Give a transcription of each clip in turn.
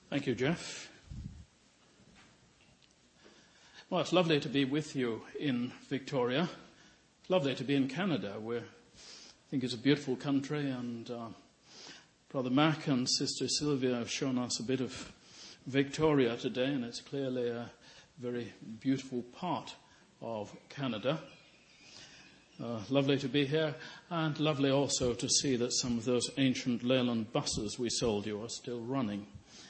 Thank you, Jeff. Well, it's lovely to be with you in Victoria. It's lovely to be in Canada, where I think it's a beautiful country, and Brother Mac and Sister Sylvia have shown us a bit of Victoria today, and it's clearly a very beautiful part of Canada. Lovely to be here, and lovely also to see that some of those ancient Leyland buses we sold you are still running.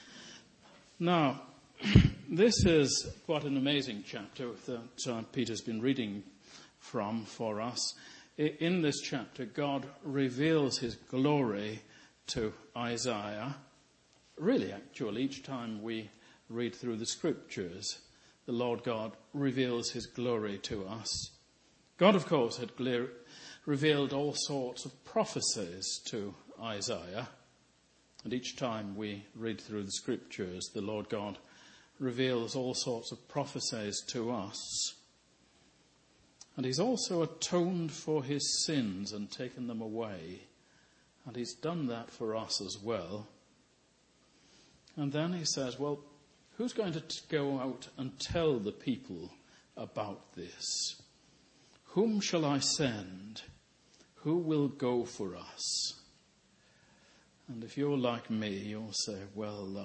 Now, this is quite an amazing chapter that Peter's been reading from for us. In this chapter, God reveals his glory to Isaiah. Really, actually, each time we read through the scriptures, the Lord God reveals his glory to us. God, of course, had revealed all sorts of prophecies to Isaiah. And each time we read through the scriptures, the Lord God reveals all sorts of prophecies to us. And he's also atoned for his sins and taken them away. And he's done that for us as well. And then he says, well, who's going to go out and tell the people about this? Whom shall I send? Who will go for us? And if you're like me, you'll say, well,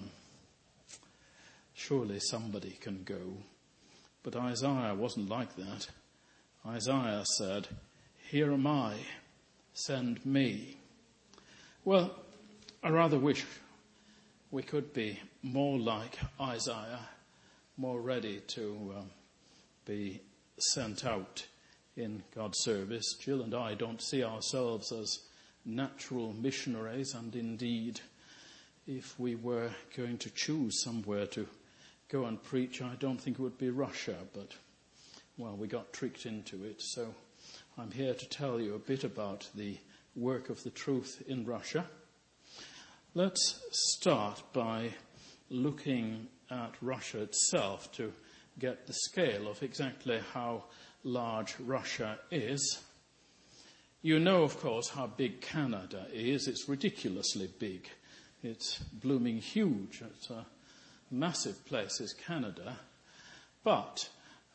surely somebody can go. But Isaiah wasn't like that. Isaiah said, here am I, send me. Well, I rather wish we could be more like Isaiah, more ready to be sent out in God's service. Jill and I don't see ourselves as natural missionaries, and indeed, if we were going to choose somewhere to go and preach, I don't think it would be Russia, but, well, we got tricked into it. So I'm here to tell you a bit about the work of the truth in Russia. Let's start by looking at Russia itself to get the scale of exactly how large Russia is. You know, of course, how big Canada is. It's ridiculously big. It's blooming huge. It's a massive place, is Canada. But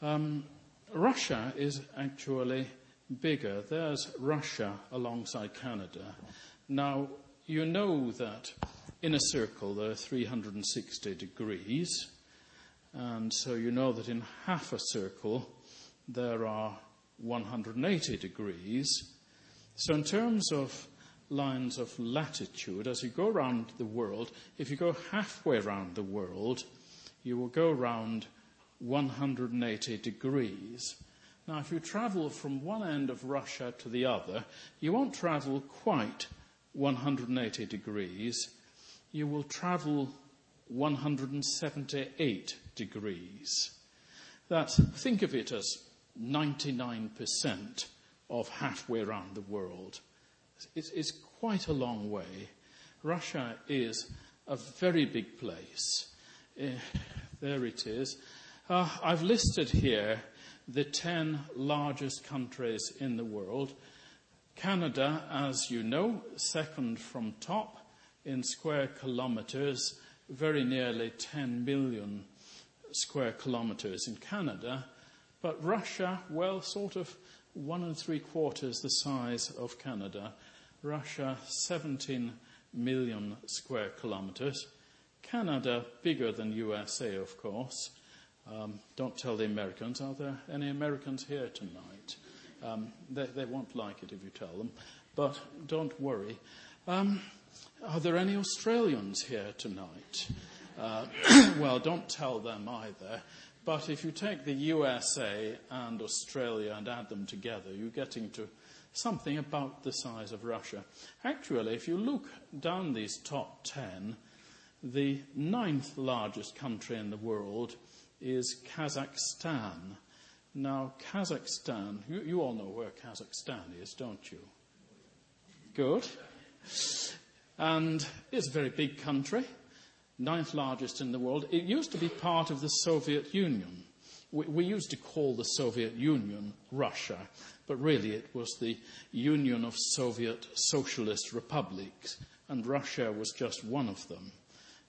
Russia is actually bigger. There's Russia alongside Canada. Now, you know that in a circle there are 360 degrees. And so you know that in half a circle there are 180 degrees. So in terms of lines of latitude, as you go around the world, if you go halfway around the world, you will go around 180 degrees. Now, if you travel from one end of Russia to the other, you won't travel quite 180 degrees. You will travel 178 degrees. Think of it as 99% of halfway around the world. It's quite a long way. Russia is a very big place. There it is. I've listed here the 10 largest countries in the world. Canada, as you know, second from top in square kilometers, very nearly 10 million square kilometers in Canada. But Russia, well, sort of 1 3/4 the size of Canada. Russia, 17 million square kilometers. Canada, bigger than USA, of course. Don't tell the Americans. Are there any Americans here tonight? They won't like it if you tell them. But don't worry. Are there any Australians here tonight? Well, don't tell them either. But if you take the USA and Australia and add them together, you're getting to something about the size of Russia. Actually, if you look down these top 10, the 9th largest country in the world is Kazakhstan. Now, Kazakhstan, you all know where Kazakhstan is, don't you? Good. And it's a very big country. 9th largest in the world. It used to be part of the Soviet Union. We used to call the Soviet Union Russia, but really it was the Union of Soviet Socialist Republics, and Russia was just one of them.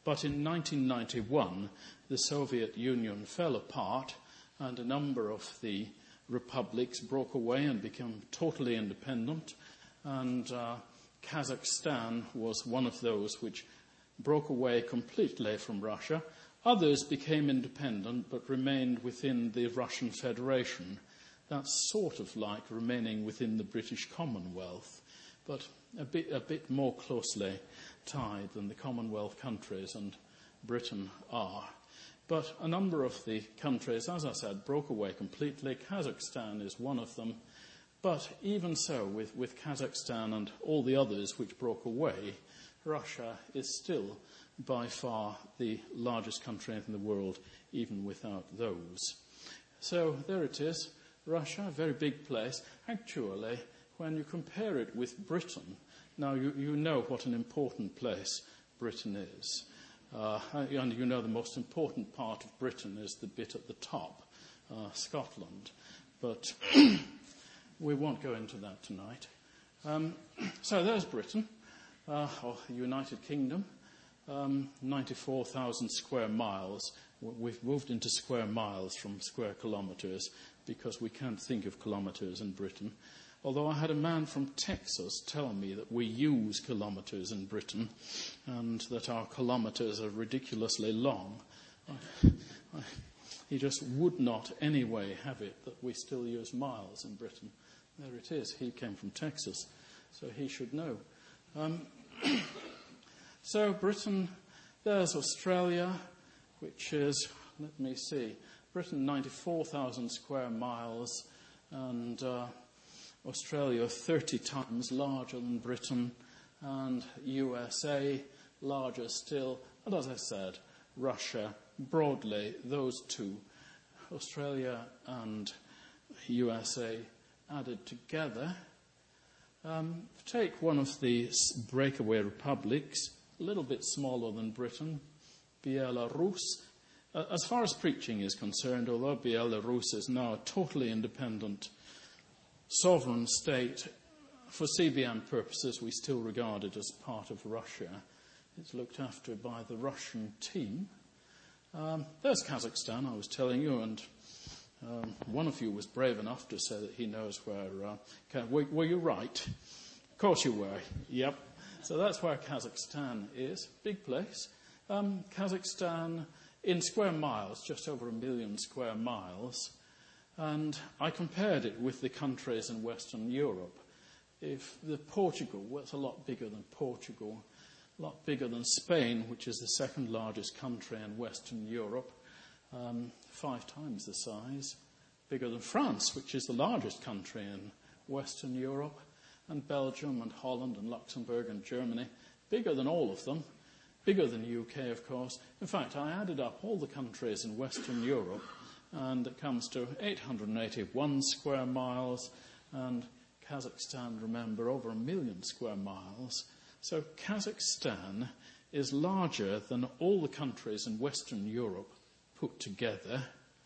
But in 1991, the Soviet Union fell apart and a number of the republics broke away and became totally independent. And Kazakhstan was one of those which broke away completely from Russia. Others became independent but remained within the Russian Federation. That's sort of like remaining within the British Commonwealth, but a bit more closely tied than the Commonwealth countries and Britain are. But a number of the countries, as I said, broke away completely. Kazakhstan is one of them. But even so, with Kazakhstan and all the others which broke away, Russia is still by far the largest country in the world, even without those. So there it is, Russia, a very big place. Actually, when you compare it with Britain, now you know what an important place Britain is. And you know the most important part of Britain is the bit at the top, Scotland. But we won't go into that tonight. So there's Britain, or the United Kingdom, 94,000 square miles. We've moved into square miles from square kilometres because we can't think of kilometres in Britain. Although I had a man from Texas tell me that we use kilometres in Britain and that our kilometres are ridiculously long. He just would not anyway have it that we still use miles in Britain. There it is. He came from Texas, so he should know. So Britain, there's Australia, which is, let me see, Britain 94,000 square miles, and Australia 30 times larger than Britain, and USA larger still. And as I said, Russia, broadly, those two, Australia and USA added together. Take one of the breakaway republics, a little bit smaller than Britain, Belarus. As far as preaching is concerned, although Belarus is now a totally independent sovereign state, for CBM purposes we still regard it as part of Russia. It's looked after by the Russian team. There's Kazakhstan, I was telling you, and one of you was brave enough to say that he knows where... were you right? Of course you were, yep. So that's where Kazakhstan is, big place. Kazakhstan, in square miles, just over 1 million square miles. And I compared it with the countries in Western Europe. If the Portugal was a lot bigger than Portugal, a lot bigger than Spain, which is the second largest country in Western Europe, 5 times the size, bigger than France, which is the largest country in Western Europe, and Belgium and Holland and Luxembourg and Germany, bigger than all of them, bigger than UK, of course. In fact, I added up all the countries in Western Europe, and it comes to 881 square miles, and Kazakhstan, remember, over 1 million square miles. So Kazakhstan is larger than all the countries in Western Europe put together,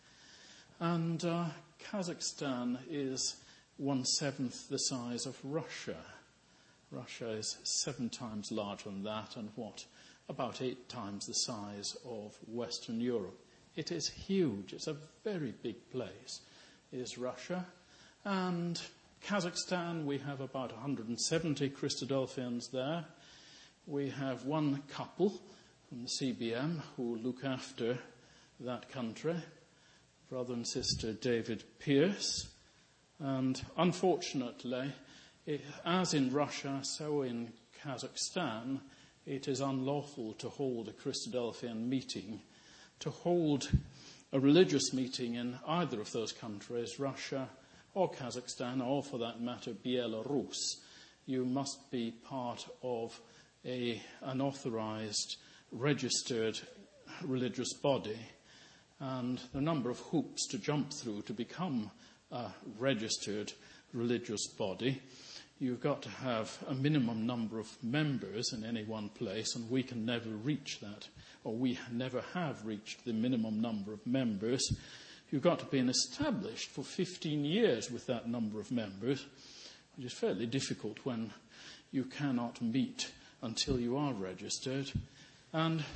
and Kazakhstan is 1/7 the size of Russia. Russia is 7 times larger than that, and about 8 times the size of Western Europe. It is huge. It's a very big place, is Russia. And Kazakhstan, we have about 170 Christadelphians there. We have one couple from the CBM who look after that country, brother and sister David Pierce. And unfortunately, as in Russia, so in Kazakhstan, it is unlawful to hold a Christadelphian meeting. To hold a religious meeting in either of those countries, Russia or Kazakhstan, or for that matter, Belarus, you must be part of an authorized, registered religious body. And the number of hoops to jump through to become a registered religious body. You've got to have a minimum number of members in any one place, and we can never reach that, or we never have reached the minimum number of members. You've got to be established for 15 years with that number of members, which is fairly difficult when you cannot meet until you are registered. And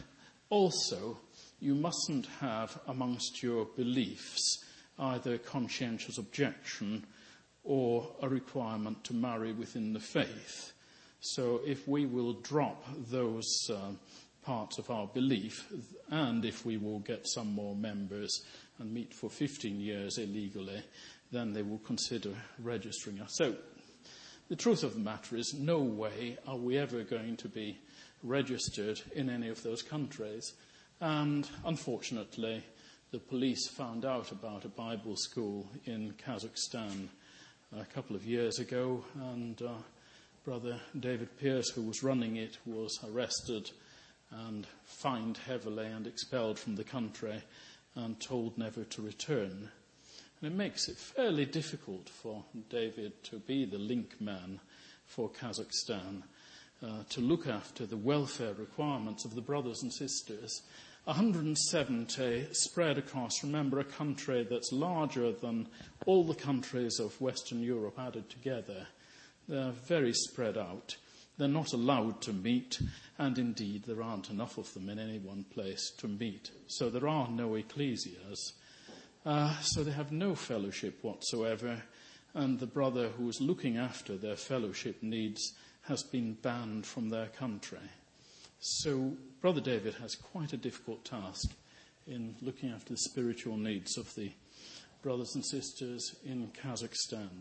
Also, you mustn't have amongst your beliefs either conscientious objection or a requirement to marry within the faith. So if we will drop those parts of our belief, and if we will get some more members and meet for 15 years illegally, then they will consider registering us. So the truth of the matter is, no way are we ever going to be registered in any of those countries. And unfortunately, the police found out about a Bible school in Kazakhstan a couple of years ago, and Brother David Pierce, who was running it, was arrested and fined heavily and expelled from the country and told never to return. And it makes it fairly difficult for David to be the link man for Kazakhstan, to look after the welfare requirements of the brothers and sisters. 170 spread across, remember, a country that's larger than all the countries of Western Europe added together. They're very spread out. They're not allowed to meet, and indeed there aren't enough of them in any one place to meet. So there are no ecclesias. So they have no fellowship whatsoever, and the brother who is looking after their fellowship needs has been banned from their country. So Brother David has quite a difficult task in looking after the spiritual needs of the brothers and sisters in Kazakhstan.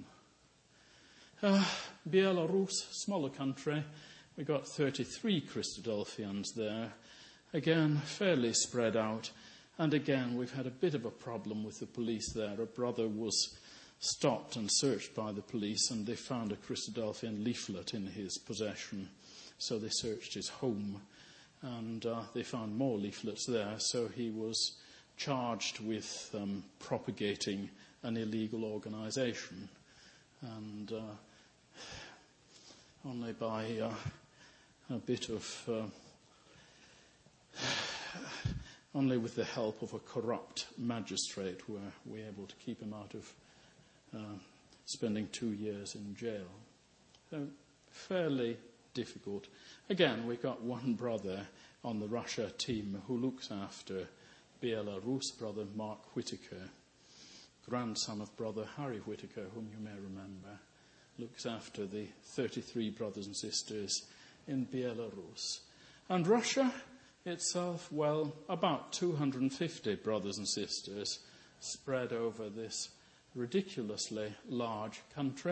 Belarus, smaller country. We got 33 Christadelphians there. Again, fairly spread out. And again, we've had a bit of a problem with the police there. A brother was stopped and searched by the police, and they found a Christadelphian leaflet in his possession. So they searched his home, and they found more leaflets there. So he was charged with propagating an illegal organisation. And only by a bit of... only with the help of a corrupt magistrate were we able to keep him out of spending 2 years in jail. So fairly difficult. Again, we've got one brother on the Russia team who looks after Belarus, Brother Mark Whitaker, grandson of Brother Harry Whitaker, whom you may remember, looks after the 33 brothers and sisters in Belarus. And Russia itself, well, about 250 brothers and sisters spread over this ridiculously large country.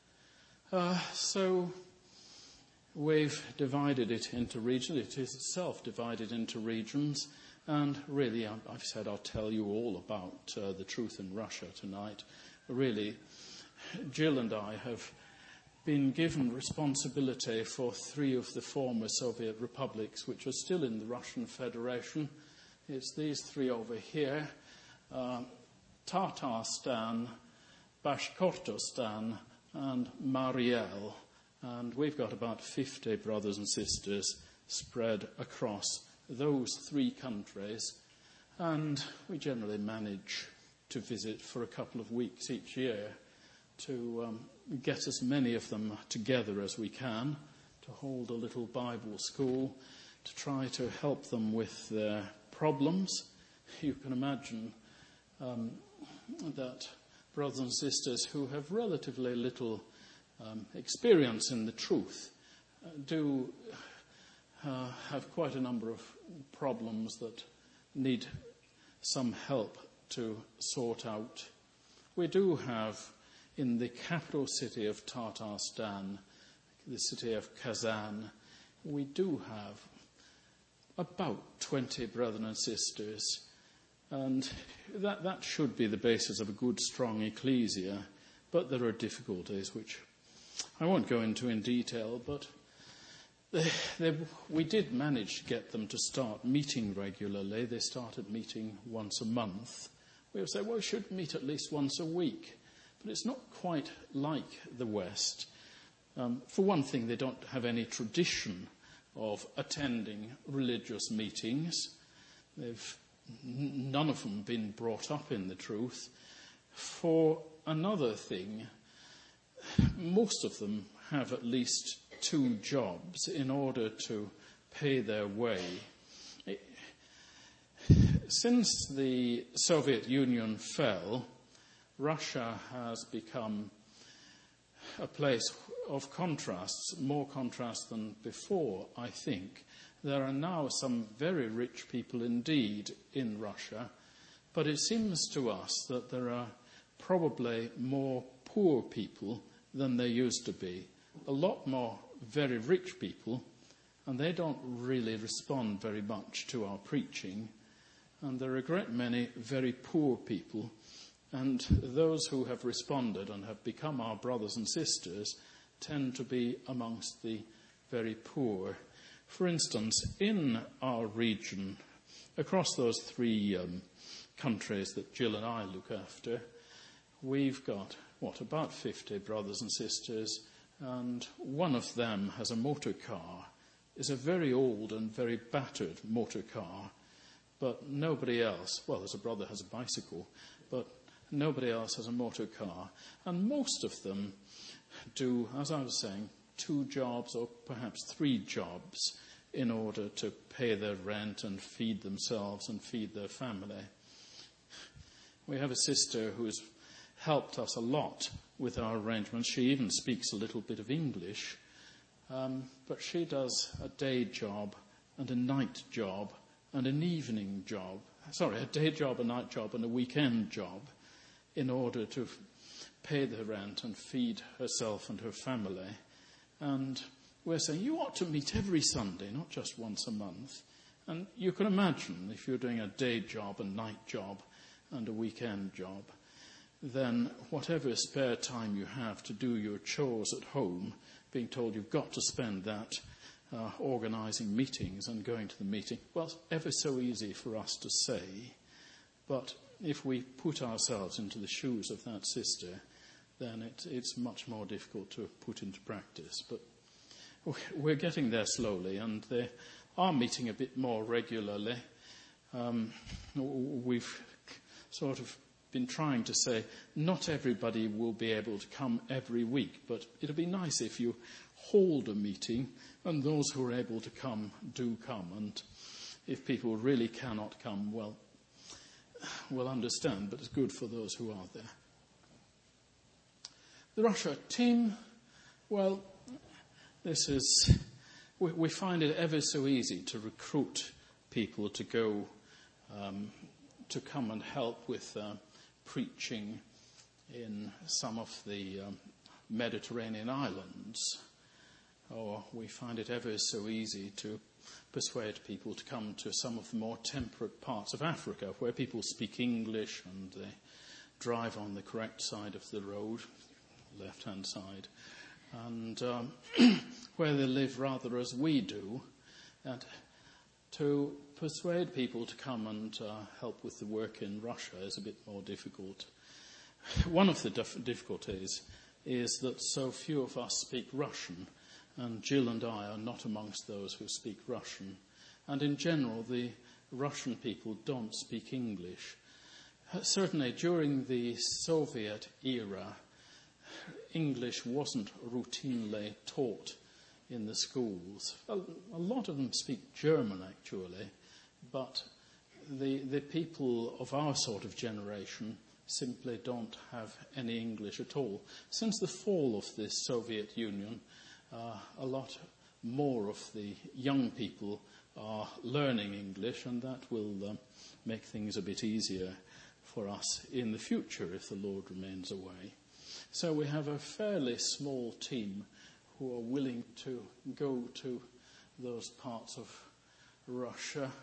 So we've divided it into regions. It is itself divided into regions. And really, I've said I'll tell you all about the truth in Russia tonight. Really, Jill and I have been given responsibility for 3 of the former Soviet republics, which are still in the Russian Federation. It's these 3 over here, Tatarstan, Bashkortostan, and Mariel. And we've got about 50 brothers and sisters spread across those 3 countries. And we generally manage to visit for a couple of weeks each year to get as many of them together as we can, to hold a little Bible school, to try to help them with their problems. You can imagine that brothers and sisters who have relatively little experience in the truth do have quite a number of problems that need some help to sort out. We do have, in the capital city of Tatarstan, the city of Kazan, we do have about 20 brethren and sisters, and that should be the basis of a good, strong ecclesia, but there are difficulties which I won't go into in detail, but we did manage to get them to start meeting regularly. They started meeting once a month. We would say, well, we should meet at least once a week. But it's not quite like the West. For one thing, they don't have any tradition of attending religious meetings. None of them been brought up in the truth. For another thing, most of them have at least 2 jobs in order to pay their way. Since the Soviet Union fell, Russia has become a place of contrasts, more contrast than before, I think. There are now some very rich people indeed in Russia, but it seems to us that there are probably more poor people than there used to be. A lot more very rich people, and they don't really respond very much to our preaching. And there are a great many very poor people, and those who have responded and have become our brothers and sisters tend to be amongst the very poor. For instance, in our region, across those three countries that Jill and I look after, we've got, about 50 brothers and sisters, and one of them has a motor car. It's a very old and very battered motor car, but nobody else, there's a brother who has a bicycle, but nobody else has a motor car. And most of them do, as I was saying, 2 jobs or perhaps 3 jobs in order to pay their rent and feed themselves and feed their family. We have a sister who has helped us a lot with our arrangements. She even speaks a little bit of English, but she does a day job and a night job and an evening job. A day job, a night job and a weekend job in order to pay the rent and feed herself and her family. And we're saying, you ought to meet every Sunday, not just once a month. And you can imagine if you're doing a day job, a night job and a weekend job, then whatever spare time you have to do your chores at home, being told you've got to spend that organising meetings and going to the meeting, it's ever so easy for us to say. But if we put ourselves into the shoes of that sister, then it's much more difficult to put into practice. But we're getting there slowly, and they are meeting a bit more regularly. We've sort of been trying to say not everybody will be able to come every week, but it'll be nice if you hold a meeting and those who are able to come do come. And if people really cannot come, we'll understand, but it's good for those who are there. The Russia team, this is, we find it ever so easy to recruit people to go, to come and help with preaching in some of the Mediterranean islands. Or we find it ever so easy to persuade people to come to some of the more temperate parts of Africa, where people speak English and they drive on the correct side of the road, left-hand side, and where they live rather as we do. And to persuade people to come and help with the work in Russia is a bit more difficult. One of the difficulties is that so few of us speak Russian, and Jill and I are not amongst those who speak Russian. And in general, the Russian people don't speak English. Certainly during the Soviet era, English wasn't routinely taught in the schools. A lot of them speak German, actually, but the people of our sort of generation simply don't have any English at all. Since the fall of the Soviet Union, a lot more of the young people are learning English, and that will make things a bit easier for us in the future if the Lord remains away. So we have a fairly small team who are willing to go to those parts of Russia.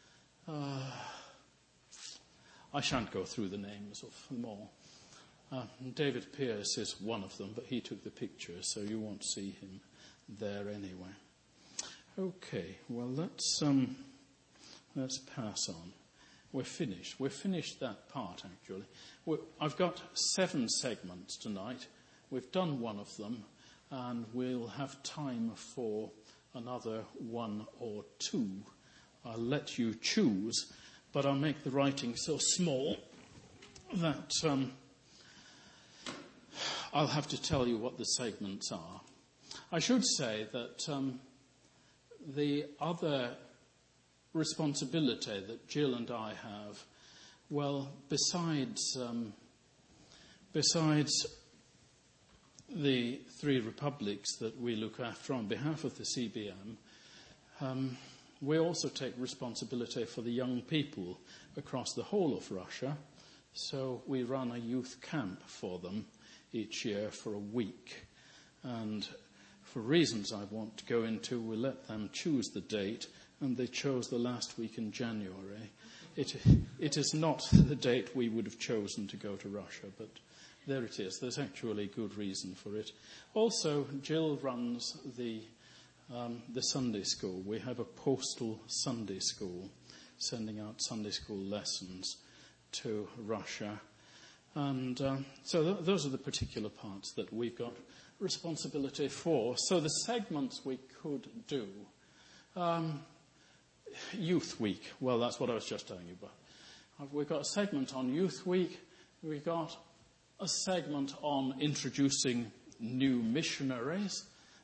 I shan't go through the names of them all. David Pierce is one of them, but he took the picture, so you won't see him there anyway. Okay, let's pass on. We're finished. We've finished that part, actually. I've got 7 segments tonight. We've done one of them, and we'll have time for another 1 or 2. I'll let you choose, but I'll make the writing so small that I'll have to tell you what the segments are. I should say that the other responsibility that Jill and I have, well, besides the three republics that we look after on behalf of the CBM, we also take responsibility for the young people across the whole of Russia. So we run a youth camp for them each year for a week. And for reasons I won't go into, we let them choose the date, and they chose the last week in January. It is not the date we would have chosen to go to Russia, but there it is. There's actually good reason for it. Also, Jill runs the Sunday school. We have a postal Sunday school, sending out Sunday school lessons to Russia. And so those are the particular parts that we've got responsibility for. So the segments we could do. Youth Week. Well, that's what I was just telling you about. We've got a segment on Youth Week. We've got a segment on introducing new missionaries.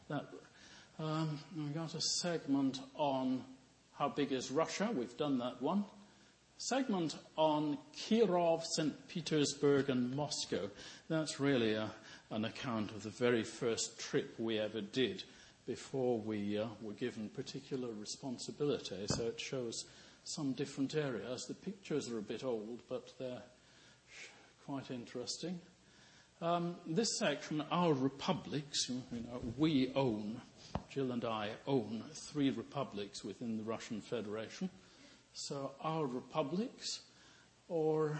We've got a segment on how big is Russia. We've done that one. Segment on Kirov, St. Petersburg and Moscow. That's really an account of the very first trip we ever did before we were given particular responsibility. So it shows some different areas. The pictures are a bit old, but they're quite interesting. This section, our republics, we own, Jill and I own 3 republics within the Russian Federation. So our republics, or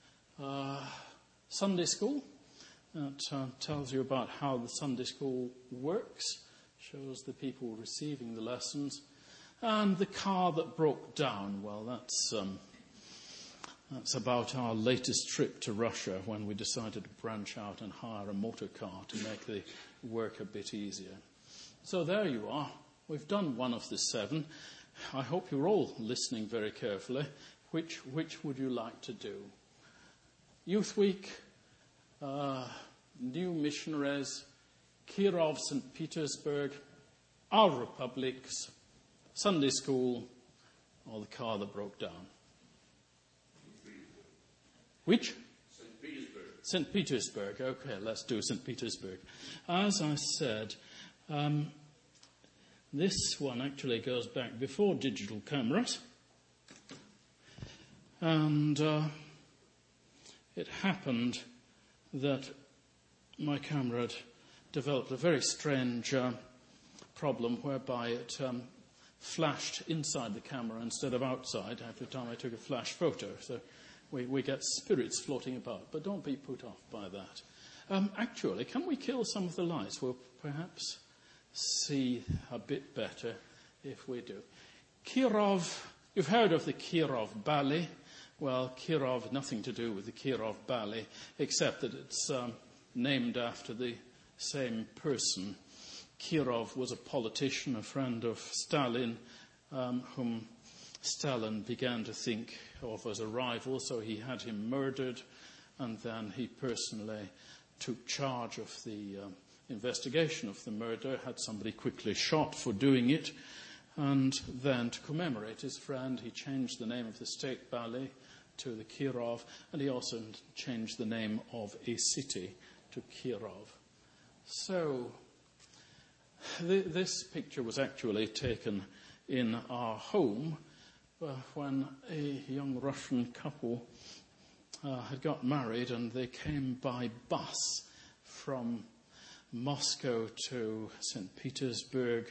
Sunday school, that tells you about how the Sunday school works, shows the people receiving the lessons. And the car that broke down, well, that's about our latest trip to Russia, when we decided to branch out and hire a motor car to make the work a bit easier. So there you are. We've done one of the 7. I hope you're all listening very carefully. Which would you like to do? Youth Week, new missionaries, Kirov, St. Petersburg, our republics, Sunday school, or the car that broke down? Which? St. Petersburg. St. Petersburg. Okay, let's do St. Petersburg. As I said, this one actually goes back before digital cameras. And it happened that my camera had developed a very strange problem whereby it flashed inside the camera instead of outside every time I took a flash photo. So we get spirits floating about, but don't be put off by that. Actually, can we kill some of the lights? We'll perhaps see a bit better if we do. Kirov, you've heard of the Kirov Ballet. Well, Kirov, nothing to do with the Kirov Ballet, except that it's named after the same person. Kirov was a politician, a friend of Stalin, whom Stalin began to think of as a rival, so he had him murdered, and then he personally took charge of the investigation of the murder, had somebody quickly shot for doing it, and then to commemorate his friend, he changed the name of the state ballet to the Kirov, and he also changed the name of a city to Kirov. So this picture was actually taken in our home when a young Russian couple had got married, and they came by bus from Moscow to St. Petersburg,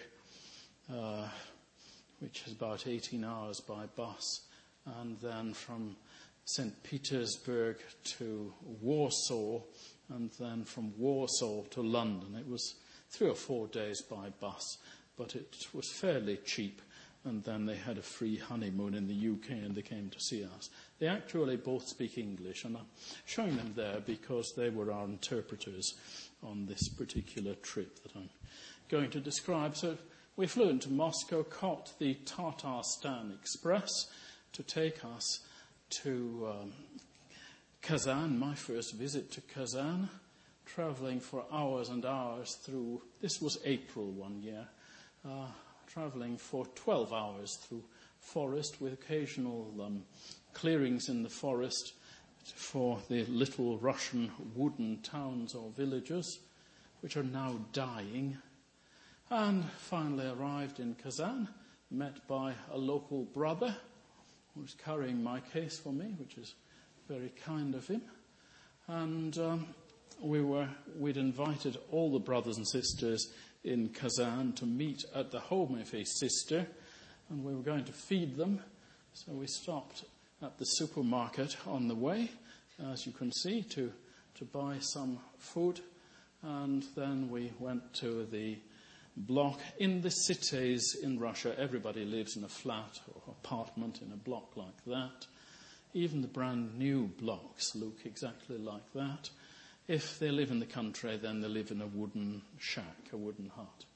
which is about 18 hours by bus, and then from St. Petersburg to Warsaw, and then from Warsaw to London. It was 3 or 4 days by bus, but it was fairly cheap. And then they had a free honeymoon in the UK, and they came to see us. They actually both speak English, and I'm showing them there because they were our interpreters on this particular trip that I'm going to describe. So we flew into Moscow, caught the Tatarstan Express to take us to Kazan, my first visit to Kazan, traveling for hours and hours through, this was April one year, traveling for 12 hours through forest with occasional clearings in the forest for the little Russian wooden towns or villages, which are now dying. And finally arrived in Kazan, met by a local brother who was carrying my case for me, which is very kind of him. And we'd invited all the brothers and sisters in Kazan to meet at the home of a sister, and we were going to feed them. So we stopped at the supermarket on the way, as you can see, to buy some food. And then we went to the block. In the cities in Russia, everybody lives in a flat or apartment in a block like that. Even the brand new blocks look exactly like that. If they live in the country, then they live in a wooden shack, a wooden hut.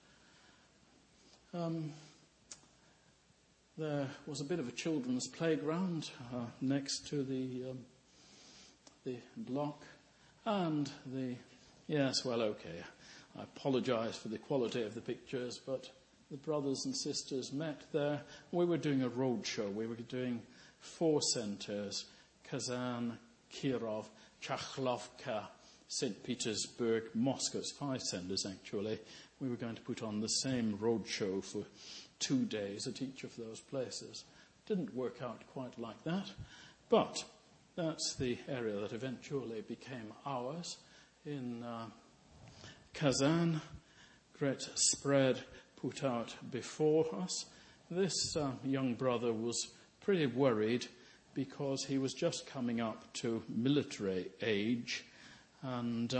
There was a bit of a children's playground next to the block, and yes, well, okay. I apologize for the quality of the pictures, but the brothers and sisters met there. We were doing a road show. We were doing 4 centers: Kazan, Kirov, Chakhlovka, St. Petersburg, Moscow. It's 5 centers, actually. We were going to put on the same road show for 2 days at each of those places. Didn't work out quite like that, but that's the area that eventually became ours in Kazan. Great spread put out before us. This young brother was pretty worried because he was just coming up to military age, and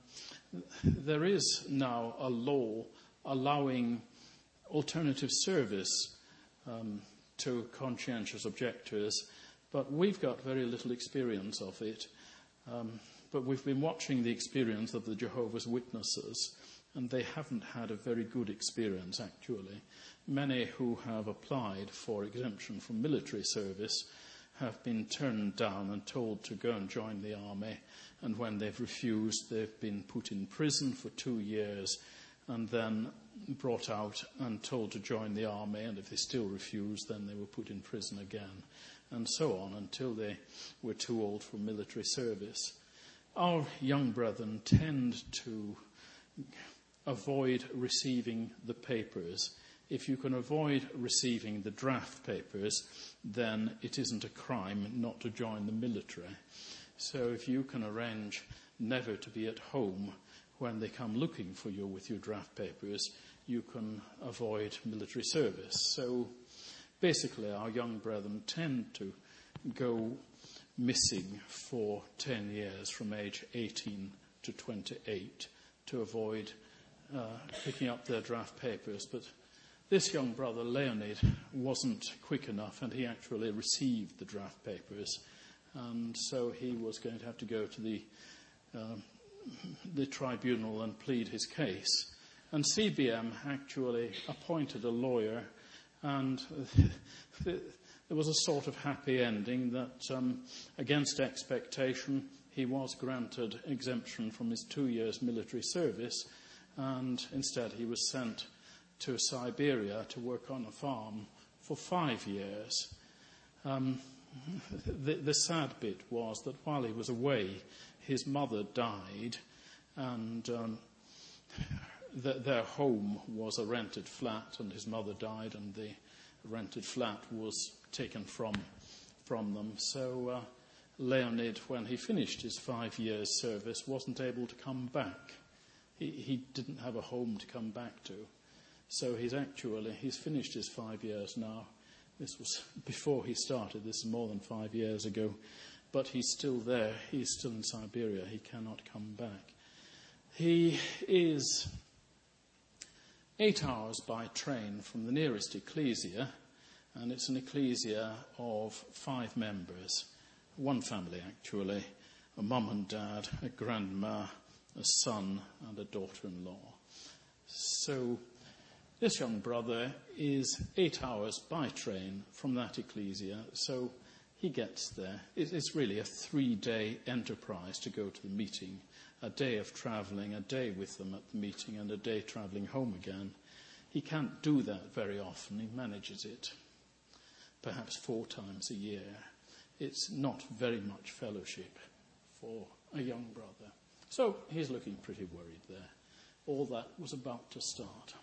there is now a law allowing alternative service to conscientious objectors, but we've got very little experience of it. But we've been watching the experience of the Jehovah's Witnesses, and they haven't had a very good experience, actually. Many who have applied for exemption from military service have been turned down and told to go and join the army, and when they've refused, they've been put in prison for 2 years and then brought out and told to join the army, and if they still refused, then they were put in prison again, and so on until they were too old for military service. Our young brethren tend to avoid receiving the papers. If you can avoid receiving the draft papers, then it isn't a crime not to join the military. So if you can arrange never to be at home when they come looking for you with your draft papers, you can avoid military service. So basically our young brethren tend to go missing for 10 years from age 18 to 28 to avoid picking up their draft papers. But this young brother, Leonid, wasn't quick enough, and he actually received the draft papers. And so he was going to have to go to the tribunal and plead his case. And CBM actually appointed a lawyer, and there was a sort of happy ending that, against expectation, he was granted exemption from his 2 years military service, and instead he was sent to Siberia to work on a farm for 5 years. The sad bit was that while he was away, his mother died, and their home was a rented flat, and his mother died, and the rented flat was taken from them. So Leonid, when he finished his 5 years service, wasn't able to come back. He didn't have a home to come back to. So he's finished his 5 years now. This was before he started. This is more than 5 years ago. But he's still there. He's still in Siberia. He cannot come back. He is 8 hours by train from the nearest ecclesia, and it's an ecclesia of 5 members. 1 family, actually. A mum and dad, a grandma, a son, and a daughter-in-law. So this young brother is 8 hours by train from that ecclesia, so he gets there. It's really a 3-day enterprise to go to the meeting. A day of travelling, a day with them at the meeting, and a day travelling home again. He can't do that very often. He manages it. perhaps 4 times a year. It's not very much fellowship for a young brother. So he's looking pretty worried there. All that was about to start.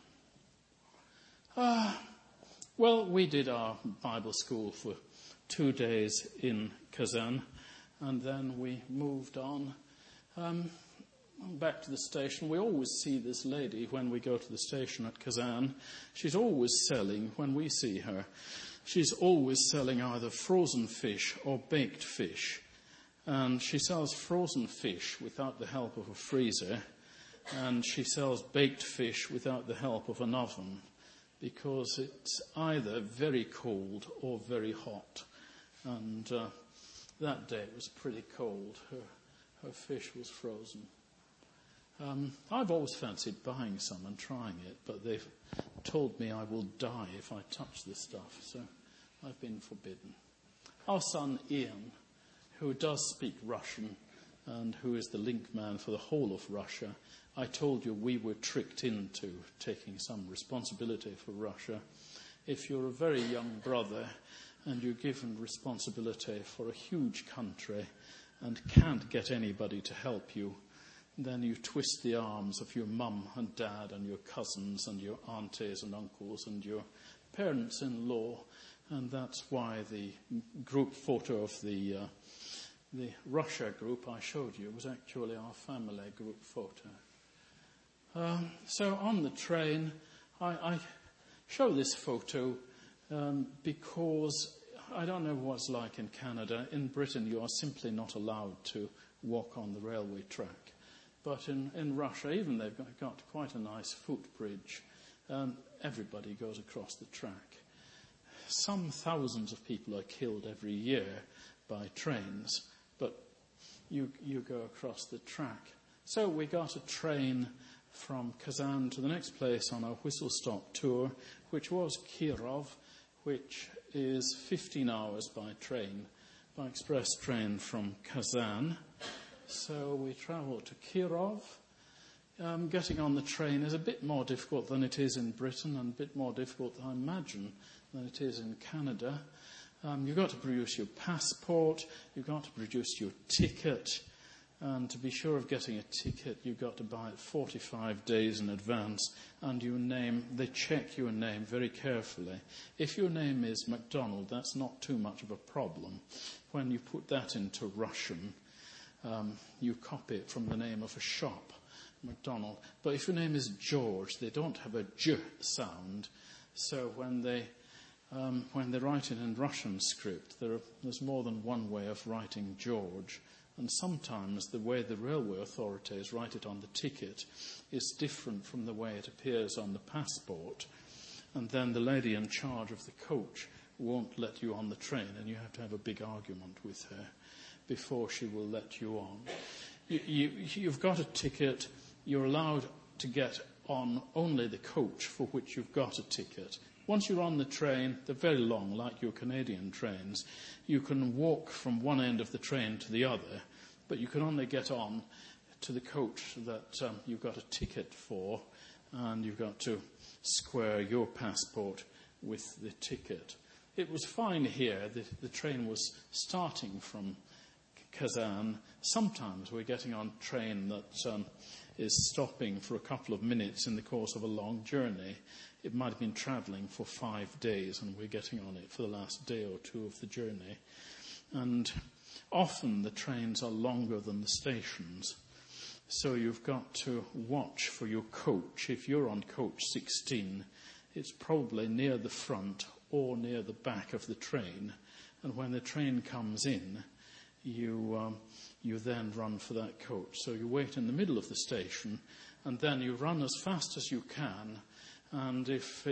Well, we did our Bible school for 2 days in Kazan, and then we moved on back to the station. We always see this lady when we go to the station at Kazan. She's always selling, when we see her, she's always selling either frozen fish or baked fish. And she sells frozen fish without the help of a freezer, and she sells baked fish without the help of an oven, because it's either very cold or very hot. And that day it was pretty cold. Her fish was frozen. I've always fancied buying some and trying it, but they've told me I will die if I touch this stuff, so I've been forbidden. Our son Ian, who does speak Russian and who is the link man for the whole of Russia, I told you we were tricked into taking some responsibility for Russia. If you're a very young brother and you're given responsibility for a huge country and can't get anybody to help you, then you twist the arms of your mum and dad and your cousins and your aunties and uncles and your parents-in-law, and that's why the group photo of the Russia group I showed you was actually our family group photo. So on the train, I show this photo because I don't know what it's like in Canada. In Britain, you are simply not allowed to walk on the railway track. But in Russia, even they've got quite a nice footbridge. Everybody goes across the track. Some thousands of people are killed every year by trains, but you go across the track. So we got a train from Kazan to the next place on our whistle-stop tour, which was Kirov, which is 15 hours by train, by express train from Kazan. So we travelled to Kirov. Getting on the train is a bit more difficult than it is in Britain, and a bit more difficult, I imagine, than it is in Canada. You've got to produce your passport, you've got to produce your ticket, and to be sure of getting a ticket, you've got to buy it 45 days in advance, and they check your name very carefully. If your name is MacDonald, that's not too much of a problem. When you put that into Russian, you copy it from the name of a shop, MacDonald. But if your name is George, they don't have a J sound, so when they write it in Russian script, there's more than one way of writing George. And sometimes the way the railway authorities write it on the ticket is different from the way it appears on the passport. And then the lady in charge of the coach won't let you on the train, and you have to have a big argument with her before she will let you on. You've got a ticket. You're allowed to get on only the coach for which you've got a ticket. Once you're on the train, they're very long, like your Canadian trains. You can walk from one end of the train to the other, but you can only get on to the coach that you've got a ticket for, and you've got to square your passport with the ticket. It was fine here. The train was starting from Kazan. Sometimes we're getting on a train that is stopping for a couple of minutes in the course of a long journey. It might have been travelling for 5 days, and we're getting on it for the last day or two of the journey. And often the trains are longer than the stations, so you've got to watch for your coach. If you're on coach 16, it's probably near the front or near the back of the train, and when the train comes in, you then run for that coach. So you wait in the middle of the station, and then you run as fast as you can. And if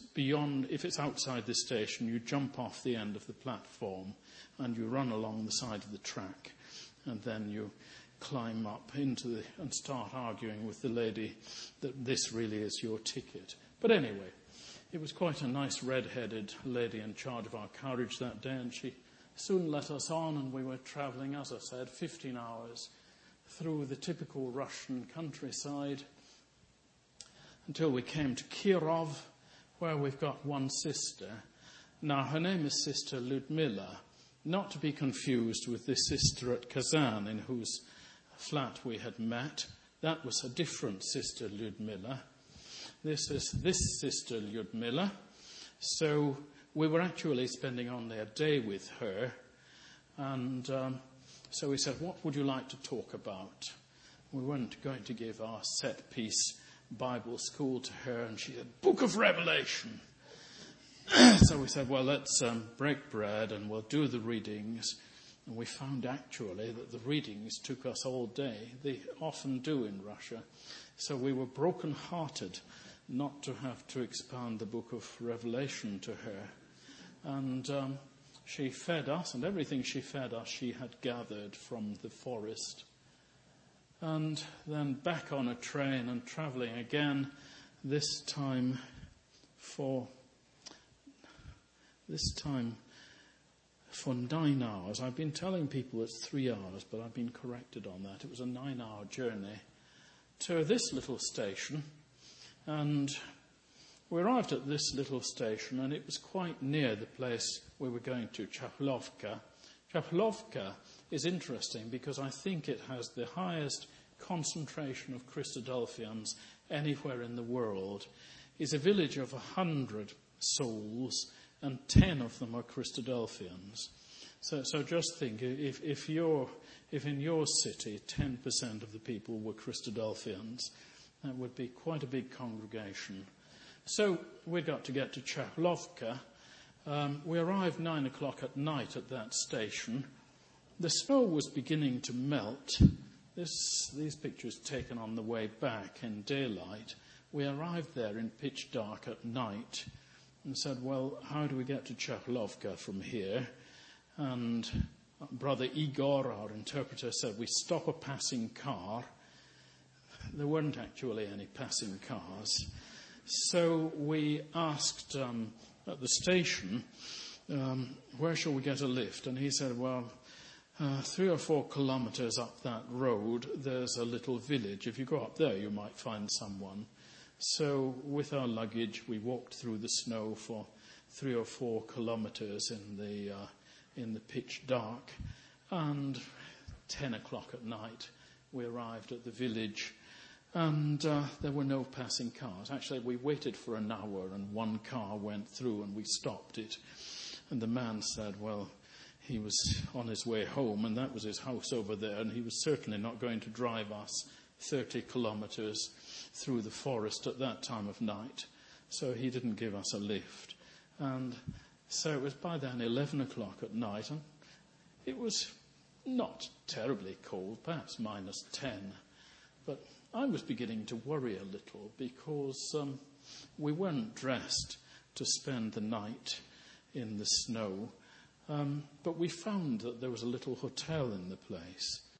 it's outside the station, you jump off the end of the platform and you run along the side of the track, and then you climb up and start arguing with the lady that this really is your ticket. But anyway, it was quite a nice red-headed lady in charge of our carriage that day, and she soon let us on, and we were travelling, as I said, 15 hours through the typical Russian countryside until we came to Kirov, where we've got one sister. Now, her name is Sister Ludmilla, not to be confused with the sister at Kazan in whose flat we had met. That was a different Sister Ludmilla. This is this Sister Ludmilla. So we were actually spending only a day with her. And so we said, what would you like to talk about? We weren't going to give our set-piece Bible school to her. And she said, Book of Revelation. So we said, well, let's break bread and we'll do the readings. And we found actually that the readings took us all day. They often do in Russia. So we were broken-hearted not to have to expound the book of Revelation to her. And she fed us, and everything she fed us she had gathered from the forest. And then back on a train and travelling again, this time for 9 hours. I've been telling people it's 3 hours, but I've been corrected on that. It was a 9-hour journey to this little station. And we arrived at this little station, and it was quite near the place we were going to, Chaplovka. Chaplovka is interesting because I think it has the highest concentration of Christadelphians anywhere in the world. It's a village of 100 souls, and 10 of them are Christadelphians. So just think, if in your city 10% of the people were Christadelphians, that would be quite a big congregation. So we got to get to Chaplovka. We arrived 9 o'clock at night at that station. The snow was beginning to melt. These pictures taken on the way back in daylight. We arrived there in pitch dark at night and said, well, how do we get to Chaplovka from here? And Brother Igor, our interpreter, said, we stop a passing car. There weren't actually any passing cars. So we asked at the station, where shall we get a lift? And he said, well, 3 or 4 kilometers up that road, there's a little village. If you go up there, you might find someone. So with our luggage, we walked through the snow for 3 or 4 kilometers in the pitch dark. And 10 o'clock at night, we arrived at the village. And there were no passing cars. Actually, we waited for an hour, and 1 car went through, and we stopped it. And the man said, well, he was on his way home, and that was his house over there, and he was certainly not going to drive us 30 kilometers through the forest at that time of night. So he didn't give us a lift. And so it was by then 11 o'clock at night, and it was not terribly cold, perhaps -10. But I was beginning to worry a little because we weren't dressed to spend the night in the snow. But we found that there was a little hotel in the place.